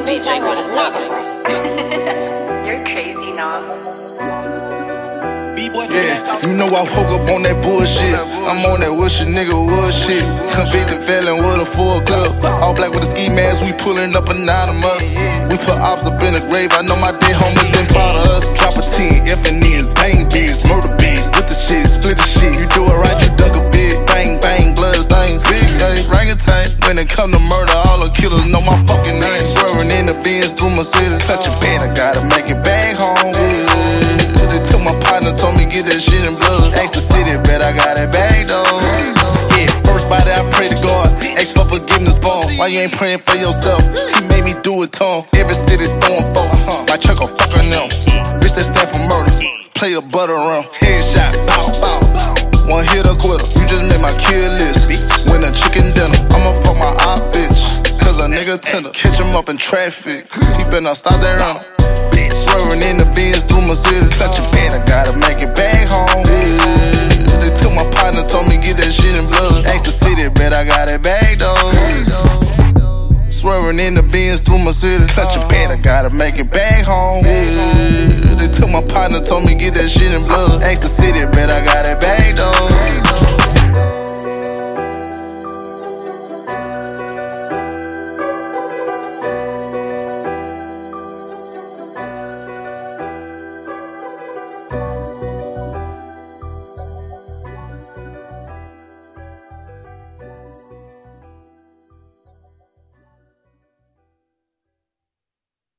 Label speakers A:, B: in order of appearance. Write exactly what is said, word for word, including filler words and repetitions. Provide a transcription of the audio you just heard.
A: D J with another one.
B: You're crazy now.
C: Yeah, you know I woke up on that bullshit. I'm on that wish a nigga would shit. Convicted felon with a full clip. All black with a ski mask, we pulling up anonymous. We put ops up in the grave, I know my dead homies been proud of us. Drop a ten, F and N's, bang beats, murder beats. With the shit, split the shit. You do it right, you duck a bit. Bang, bang, blood stains. Big A, orangutan. When it come to murder, all the killers know my fucking name. Swerving in the Benz through my city. Cut your band, I gotta make it back home. Yeah. They took my partner, told me get that shit in blood. Ask the city, bet I got it back though. Yeah, first body I pray to God. Ask for forgiveness, bomb. Why you ain't praying for yourself? He made me do it to him. Every city throwing folk. My check a fucking them. Bitch that stand for murder. Play a butter rum. Headshot, bow, bow. One hit or quitter. You just made my kill list. Win a chicken dinner. I'ma fuck my op bitch. Cause a nigga tender. Catch him up in traffic. He better not stop that runner. Swerving in the Benz through my city. Cut your band, I gotta make it back home. Yeah. They took my partner, told me get that shit in blood. Ask the city, bet I got it back though. Swerving in the Benz through my city. Cut your band, I gotta make it back home. Yeah. They took my partner, told me get that shit in blood. Ask the city.